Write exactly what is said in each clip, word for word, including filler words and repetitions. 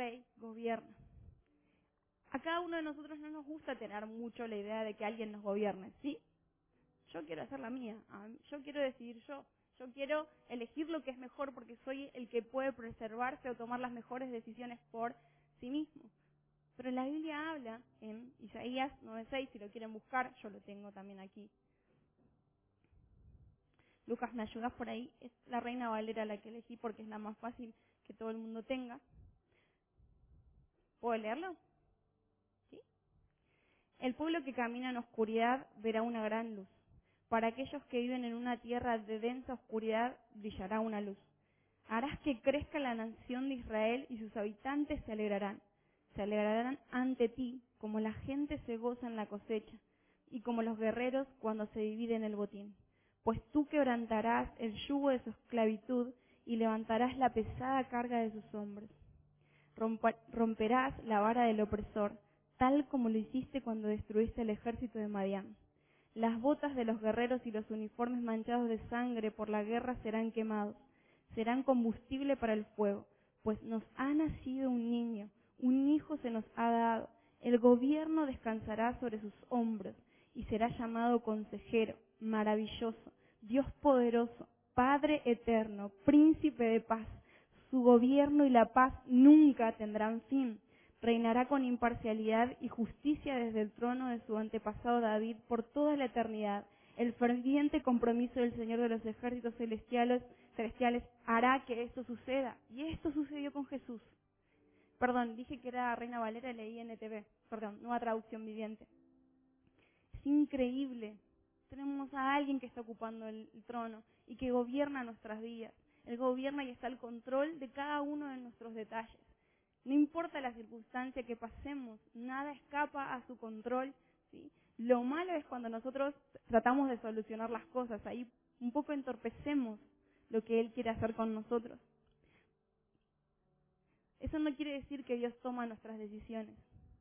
rey gobierna. A cada uno de nosotros no nos gusta tener mucho la idea de que alguien nos gobierne, ¿sí? Yo quiero hacer la mía, yo quiero decidir yo, yo quiero elegir lo que es mejor porque soy el que puede preservarse o tomar las mejores decisiones por sí mismo. Pero la Biblia habla en Isaías nueve seis, si lo quieren buscar, yo lo tengo también aquí. Lucas, ¿me ayudas por ahí? Es la Reina Valera la que elegí porque es la más fácil que todo el mundo tenga. ¿Puedo leerlo? ¿Sí? El pueblo que camina en oscuridad verá una gran luz. Para aquellos que viven en una tierra de densa oscuridad brillará una luz. Harás que crezca la nación de Israel y sus habitantes se alegrarán. Se alegrarán ante ti como la gente se goza en la cosecha y como los guerreros cuando se dividen el botín. Pues tú quebrantarás el yugo de su esclavitud y levantarás la pesada carga de sus hombros. Romperás la vara del opresor, tal como lo hiciste cuando destruiste el ejército de Madián. Las botas de los guerreros y los uniformes manchados de sangre por la guerra serán quemados, serán combustible para el fuego, pues nos ha nacido un niño, un hijo se nos ha dado, el gobierno descansará sobre sus hombros y será llamado Consejero, Maravilloso, Dios Poderoso, Padre Eterno, Príncipe de Paz. Su gobierno y la paz nunca tendrán fin. Reinará con imparcialidad y justicia desde el trono de su antepasado David por toda la eternidad. El ferviente compromiso del Señor de los ejércitos celestiales, celestiales hará que esto suceda. Y esto sucedió con Jesús. Perdón, dije que era Reina Valera y leí N T V. Perdón, Nueva Traducción Viviente. Es increíble. Tenemos a alguien que está ocupando el, el trono y que gobierna nuestras vidas. Él gobierna y está al control de cada uno de nuestros detalles. No importa la circunstancia que pasemos, nada escapa a su control, ¿sí? Lo malo es cuando nosotros tratamos de solucionar las cosas, ahí un poco entorpecemos lo que Él quiere hacer con nosotros. Eso no quiere decir que Dios toma nuestras decisiones.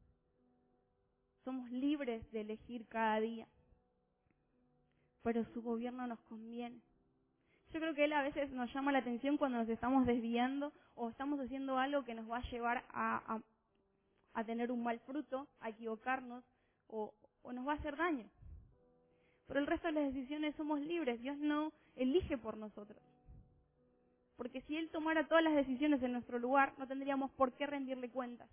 Somos libres de elegir cada día, pero su gobierno nos conviene. Yo creo que Él a veces nos llama la atención cuando nos estamos desviando o estamos haciendo algo que nos va a llevar a, a, a tener un mal fruto, a equivocarnos o, o nos va a hacer daño. Pero el resto de las decisiones somos libres. Dios no elige por nosotros. Porque si Él tomara todas las decisiones en nuestro lugar, no tendríamos por qué rendirle cuentas.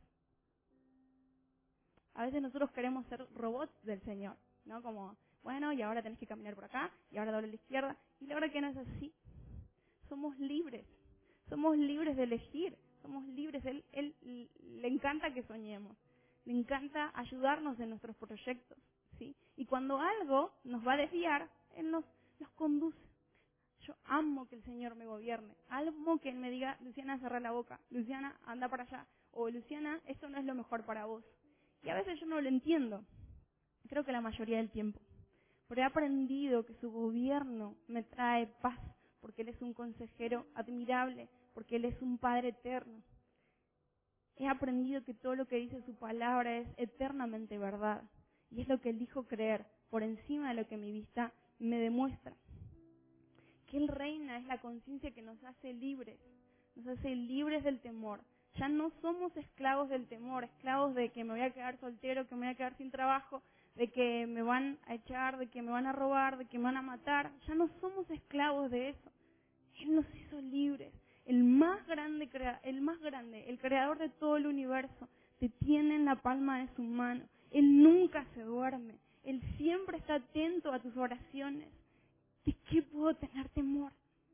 A veces nosotros queremos ser robots del Señor, ¿no? Como, bueno, y ahora tenés que caminar por acá, y ahora doble a la izquierda. Y la verdad que no es así. Somos libres. Somos libres de elegir. Somos libres. Él, él le encanta que soñemos. Le encanta ayudarnos en nuestros proyectos, ¿sí? Y cuando algo nos va a desviar, Él nos, nos conduce. Yo amo que el Señor me gobierne. Amo que Él me diga, Luciana, cerrá la boca. Luciana, anda para allá. O Luciana, esto no es lo mejor para vos. Y a veces yo no lo entiendo. Creo que la mayoría del tiempo. Pero he aprendido que su gobierno me trae paz, porque Él es un consejero admirable, porque Él es un Padre eterno. He aprendido que todo lo que dice su palabra es eternamente verdad. Y es lo que elijo creer, por encima de lo que mi vista me demuestra. Que Él reina es la conciencia que nos hace libres, nos hace libres del temor. Ya no somos esclavos del temor, esclavos de que me voy a quedar soltero, que me voy a quedar sin trabajo, de que me van a echar, de que me van a robar, de que me van a matar. Ya no somos esclavos de eso. Él nos hizo libres. El más grande, el más grande, el creador de todo el universo, te tiene en la palma de su mano. Él nunca se duerme. Él siempre está atento a tus oraciones. ¿De qué puedo tener temor?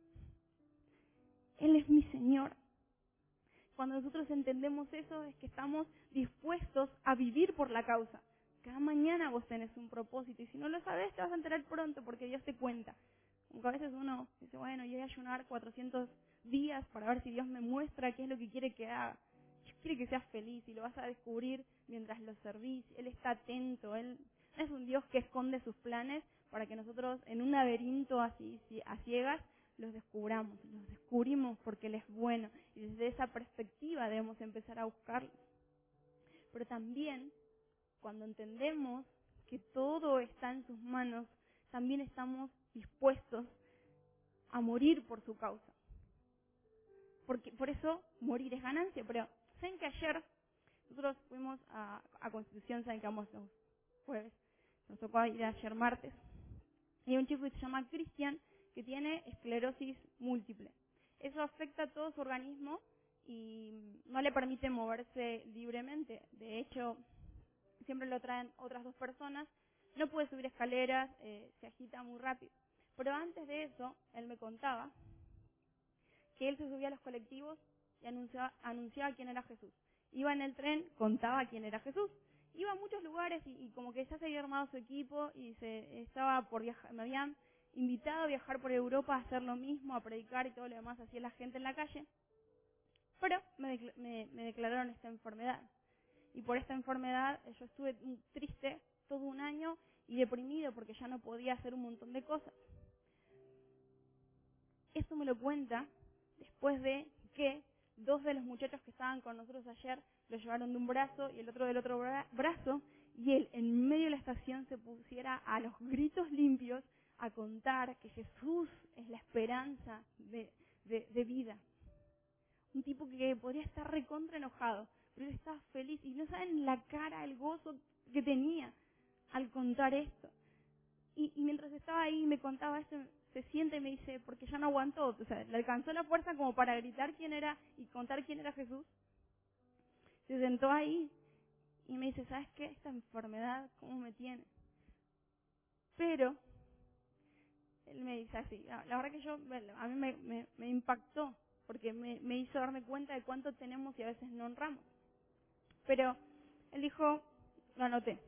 Él es mi Señor. Cuando nosotros entendemos eso, es que estamos dispuestos a vivir por la causa. Cada mañana vos tenés un propósito y si no lo sabés te vas a enterar pronto porque Dios te cuenta. Aunque a veces uno dice, bueno, yo voy a ayunar cuatrocientos días para ver si Dios me muestra qué es lo que quiere que haga. Dios quiere que seas feliz y lo vas a descubrir mientras lo servís. Él está atento, Él no es un Dios que esconde sus planes para que nosotros en un laberinto así, a ciegas, los descubramos, los descubrimos porque Él es bueno y desde esa perspectiva debemos empezar a buscarlos. Pero también, cuando entendemos que todo está en sus manos, también estamos dispuestos a morir por su causa. Porque por eso morir es ganancia, pero Saben que ayer nosotros fuimos a, a Constitución, saben que vamos los jueves, nos tocó ir ayer martes, y hay un chico que se llama Cristian que tiene esclerosis múltiple. Eso afecta a todo su organismo y no le permite moverse libremente. De hecho, siempre lo traen otras dos personas, no puede subir escaleras, eh, se agita muy rápido. Pero antes de eso, él me contaba que él se subía a los colectivos y anunciaba, anunciaba quién era Jesús. Iba en el tren, contaba quién era Jesús. Iba a muchos lugares y, y como que ya se había armado su equipo y se estaba por viajar, me habían invitado a viajar por Europa a hacer lo mismo, a predicar y todo lo demás hacía la gente en la calle. Pero me, decl- me, me declararon esta enfermedad. Y por esta enfermedad yo estuve triste todo un año y deprimido porque ya no podía hacer un montón de cosas. Esto me lo cuenta después de que dos de los muchachos que estaban con nosotros ayer lo llevaron de un brazo y el otro del otro bra- brazo y él en medio de la estación se pusiera a los gritos limpios a contar que Jesús es la esperanza de, de, de vida. Un tipo que podría estar recontra enojado, pero él estaba feliz y no saben la cara, el gozo que tenía al contar esto. Y, y mientras estaba ahí me contaba esto, se siente y me dice, porque ya no aguantó, o sea, le alcanzó la fuerza como para gritar quién era y contar quién era Jesús. Se sentó ahí y me dice, ¿sabes qué? Esta enfermedad, ¿cómo me tiene? Pero, él me dice así, la, la verdad que yo, a mí me, me, me impactó, porque me, me hizo darme cuenta de cuánto tenemos y a veces no honramos. Pero, él dijo, lo anoté.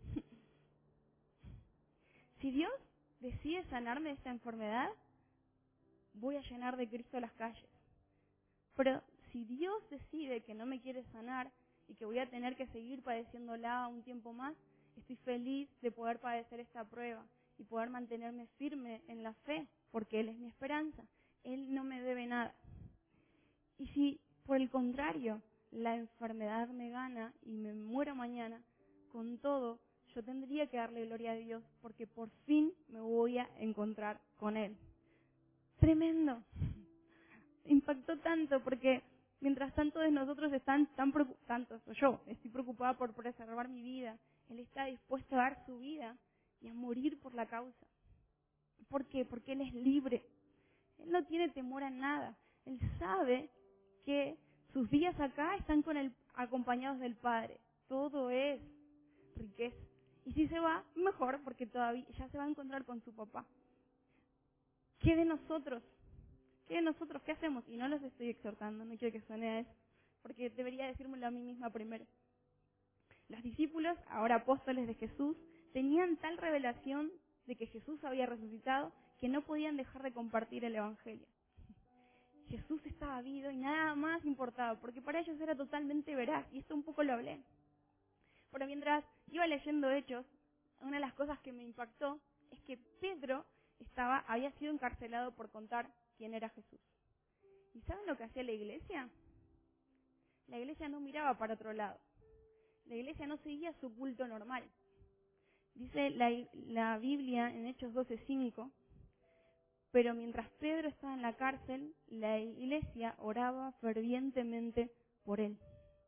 Si Dios decide sanarme de esta enfermedad, voy a llenar de Cristo las calles. Pero si Dios decide que no me quiere sanar y que voy a tener que seguir padeciéndola un tiempo más, estoy feliz de poder padecer esta prueba y poder mantenerme firme en la fe, porque Él es mi esperanza. Él no me debe nada. Y si, por el contrario, la enfermedad me gana y me muero mañana, con todo, yo tendría que darle gloria a Dios porque por fin me voy a encontrar con Él. Tremendo. Impactó tanto porque mientras tanto de nosotros están tan preocupados, tanto yo, estoy preocupada por preservar mi vida, Él está dispuesto a dar su vida y a morir por la causa. ¿Por qué? Porque Él es libre. Él no tiene temor a nada. Él sabe que sus días acá están con él, acompañados del Padre. Todo es riqueza. Y si se va, mejor, porque todavía ya se va a encontrar con su papá. ¿Qué de nosotros? ¿Qué de nosotros? ¿Qué hacemos? Y no los estoy exhortando, no quiero que suene a eso, porque debería decírmelo a mí misma primero. Los discípulos, ahora apóstoles de Jesús, tenían tal revelación de que Jesús había resucitado que no podían dejar de compartir el Evangelio. Jesús estaba vivo y nada más importaba, porque para ellos era totalmente veraz, y esto un poco lo hablé. Pero mientras iba leyendo Hechos, una de las cosas que me impactó es que Pedro estaba, había sido encarcelado por contar quién era Jesús. ¿Y saben lo que hacía la iglesia? La iglesia no miraba para otro lado. La iglesia no seguía su culto normal. Dice la, la Biblia en Hechos doce cinco, pero mientras Pedro estaba en la cárcel, la iglesia oraba fervientemente por él.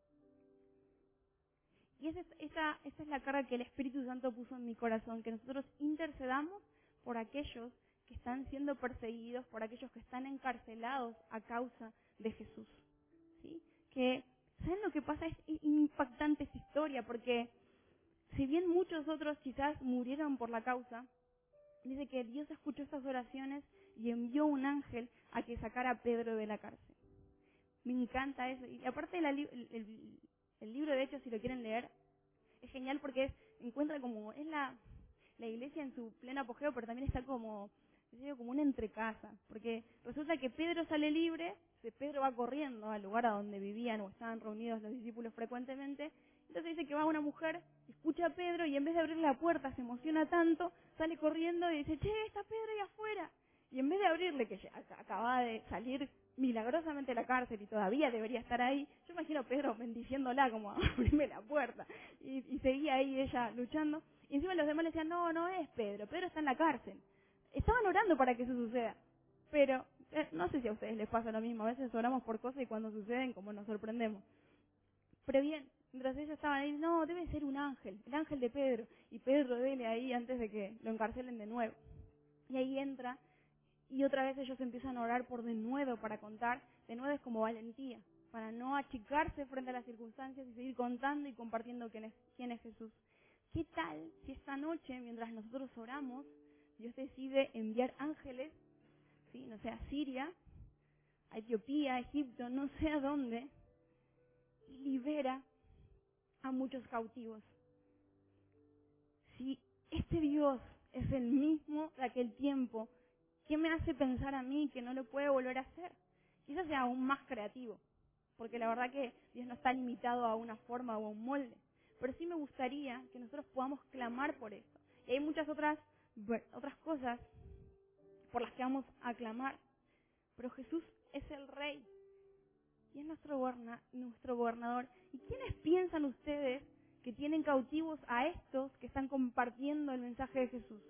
Y esa es, esa, esa es la carga que el Espíritu Santo puso en mi corazón, que nosotros intercedamos por aquellos que están siendo perseguidos, por aquellos que están encarcelados a causa de Jesús. ¿Sí? Que, ¿saben lo que pasa? Es impactante esta historia, porque si bien muchos otros quizás murieron por la causa, dice que Dios escuchó estas oraciones y envió un ángel a que sacara a Pedro de la cárcel. Me encanta eso. Y aparte la, el, el, el libro de Hechos, si lo quieren leer, es genial porque es, encuentra como, es la, la iglesia en su pleno apogeo, pero también está como, como una entrecasa. Porque resulta que Pedro sale libre, Pedro va corriendo al lugar a donde vivían o estaban reunidos los discípulos frecuentemente. Entonces dice que va una mujer, escucha a Pedro y en vez de abrir la puerta se emociona tanto, sale corriendo y dice, che, está Pedro ahí afuera. Y en vez de abrirle, que acababa de salir milagrosamente de la cárcel y todavía debería estar ahí, yo imagino a Pedro bendiciéndola como, abrime la puerta. Y, y seguía ahí ella luchando. Y encima los demás le decían, no, no es Pedro, Pedro está en la cárcel. Estaban orando para que eso suceda. Pero eh, no sé si a ustedes les pasa lo mismo, a veces oramos por cosas y cuando suceden como nos sorprendemos. Pero bien, mientras ellos estaban ahí, no, debe ser un ángel, el ángel de Pedro. Y Pedro dele ahí antes de que lo encarcelen de nuevo. Y ahí entra, y otra vez ellos empiezan a orar por de nuevo para contar. De nuevo es como valentía, para no achicarse frente a las circunstancias y seguir contando y compartiendo quién es, quién es Jesús. ¿Qué tal si esta noche, mientras nosotros oramos, Dios decide enviar ángeles, sí, no sé, a Siria, a Etiopía, a Egipto, no sé a dónde, y libera a muchos cautivos? Si este Dios es el mismo de aquel tiempo, ¿qué me hace pensar a mí que no lo puede volver a hacer? Quizás sea aún más creativo, porque la verdad que Dios no está limitado a una forma o a un molde. Pero sí me gustaría que nosotros podamos clamar por eso. Y hay muchas otras, otras cosas por las que vamos a clamar. Pero Jesús es el Rey y es nuestro, goberna, nuestro gobernador. ¿Y quiénes piensan ustedes que tienen cautivos a estos que están compartiendo el mensaje de Jesús?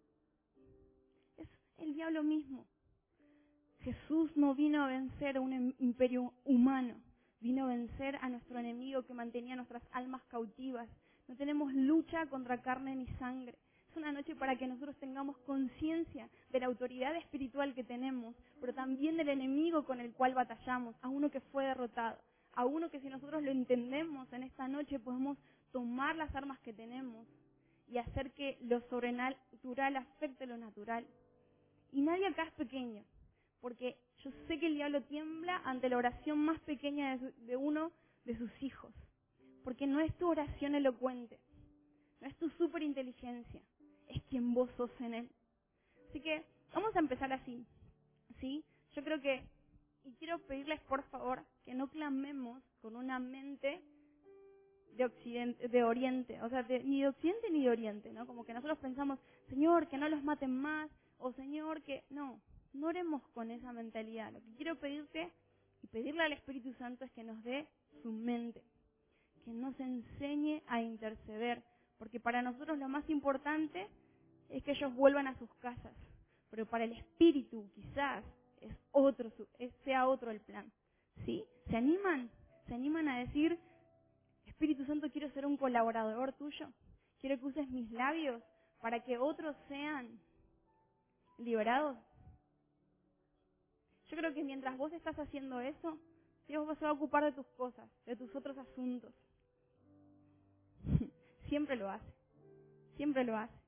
Es el diablo mismo. Jesús no vino a vencer a un imperio humano, vino a vencer a nuestro enemigo que mantenía nuestras almas cautivas. No tenemos lucha contra carne ni sangre. Es una noche para que nosotros tengamos conciencia de la autoridad espiritual que tenemos, pero también del enemigo con el cual batallamos, a uno que fue derrotado, a uno que si nosotros lo entendemos en esta noche podemos tomar las armas que tenemos y hacer que lo sobrenatural afecte lo natural. Y nadie acá es pequeño, porque yo sé que el diablo tiembla ante la oración más pequeña de, su, de uno de sus hijos, porque no es tu oración elocuente, no es tu superinteligencia, es quien vos sos en él. Así que vamos a empezar así, ¿sí? Yo creo que, y quiero pedirles por favor que no clamemos con una mente de occidente, de oriente, o sea, de, ni de occidente ni de oriente, ¿no? Como que nosotros pensamos, Señor, que no los maten más, o Señor, que... No, no oremos con esa mentalidad. Lo que quiero pedirte y pedirle al Espíritu Santo es que nos dé su mente, que nos enseñe a interceder, porque para nosotros lo más importante es que ellos vuelvan a sus casas, pero para el Espíritu quizás es otro, es, sea otro el plan, ¿sí? ¿Se animan? ¿Se animan a decir, Espíritu Santo, quiero ser un colaborador tuyo? Quiero que uses mis labios para que otros sean liberados. Yo creo que mientras vos estás haciendo eso, Dios se va a ocupar de tus cosas, de tus otros asuntos. Siempre lo hace, siempre lo hace.